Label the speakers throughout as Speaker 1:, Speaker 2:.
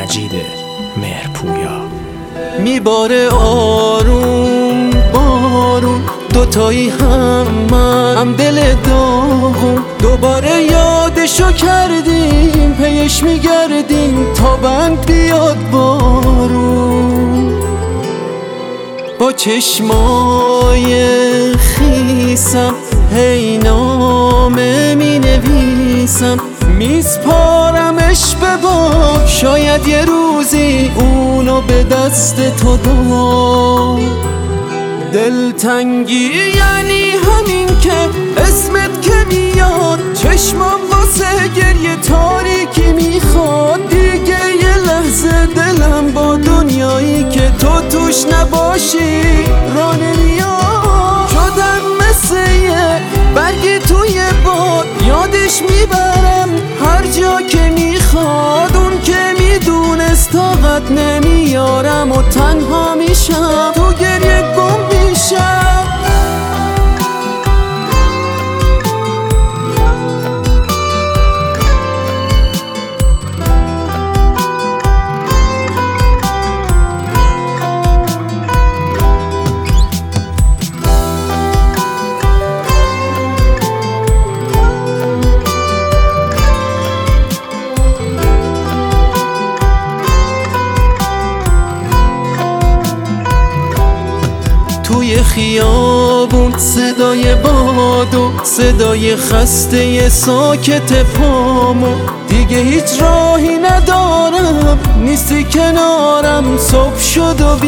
Speaker 1: مجید مهرپویا.
Speaker 2: میباره آروم بارون، دوتایی هم من هم دل داغون. دوباره یادشو کردیم، پیش میگردیم تا بند بیاد بارون. با چشمای خیسم هی نامه می نویسم، میسپارمش به باد، شاید یه روزی اونو به دست تو داد. دلتنگی یعنی همین که اسمت که میاد، چشمم واسه گریه تاریکی میخواد. دیگه یه لحظه دلم با دنیایی که تو توش نباشی را نمیاد. شدم مثل یه برگی توی باد، یادش میبرم هر جا که میخواد. اون که میدونست طاقت نمیارم و تنها میشم، تو گریه گم میشم. توی خیابون صدای باد و صدای خسته ساکت پامو، دیگه هیچ راهی ندارم، نیستی کنارم، صبح شد و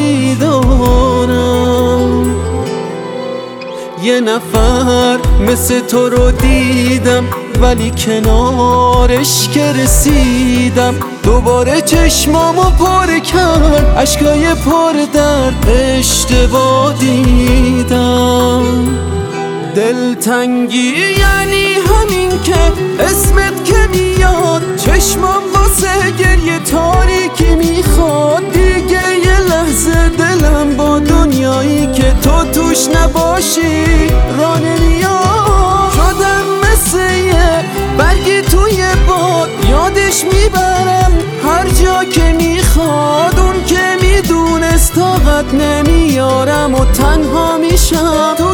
Speaker 2: بیدارم. یه نفر مثل تو رو دیدم، ولی کنارش که رسیدم دوباره چشمامو پر کرد، اشکای پر درد اشتباه دیدم. دلتنگی یعنی همین که اسمت که میاد، چشمام واسه گریه تاریکی میخواد. دیگه یه لحظه دلم با دنیایی که تو توش نباشی را نمیاد. شدم مثل یه برگی توی باد، یادش میبرم هر جا که میخواد. اون که میدونست طاقت نمیارم و تنها میشم.